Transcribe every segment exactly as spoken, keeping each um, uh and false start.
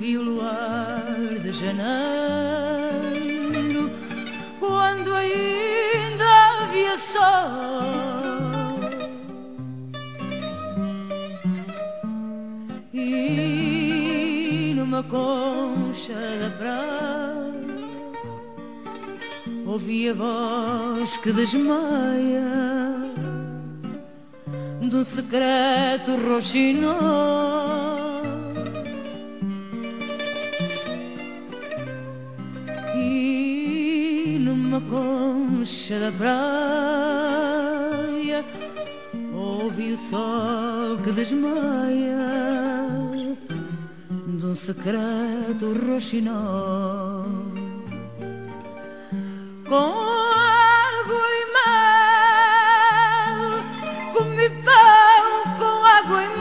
vi o luar de janeiro, quando ainda havia sol, e numa concha da praia ouvi a voz que desmaia de um secreto roxinol. E numa concha da praia ouvi o sol que desmaia de um secreto roxinol. Com água e mel, comi pão com água e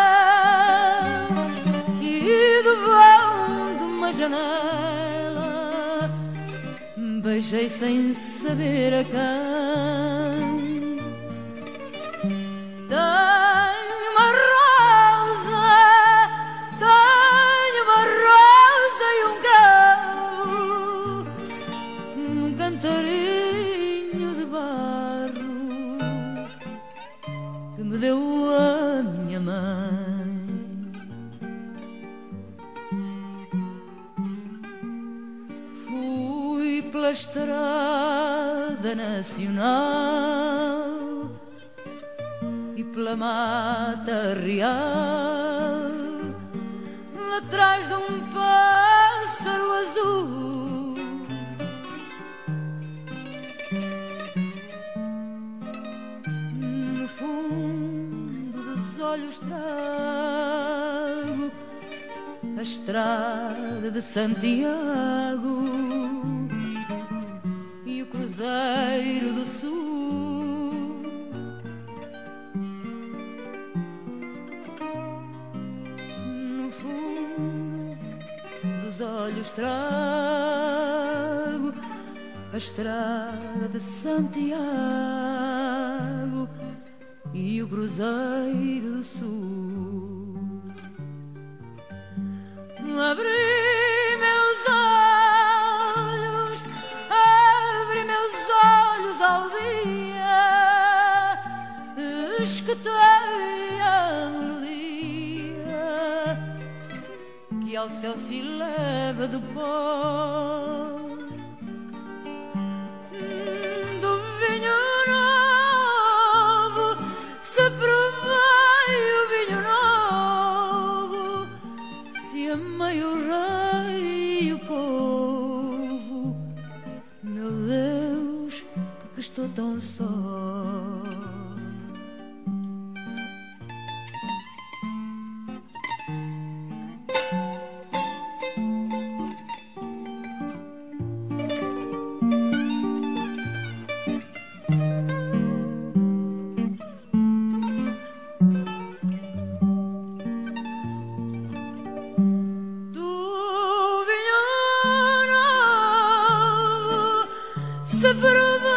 mel, e do vão de uma janela beijei sem saber a quem. Tenho uma rosa, tenho uma rosa e um cravo, um cantarinho de barro que me deu a minha mãe. Fui pela estrada nacional e pela mata real, atrás de um pássaro azul. No fundo dos olhos trago a estrada de Santiago e o cruzeiro do sul. No fundo dos olhos trago a estrada de Santiago e o cruzeiro do sul. Abri meus olhos, abri meus olhos ao dia, escutei a melodia que ao céu se leva do pó do vinho novo. Se provei o vinho novo, se amei o rei e o povo, meu Deus, porque estou tão só. Se provou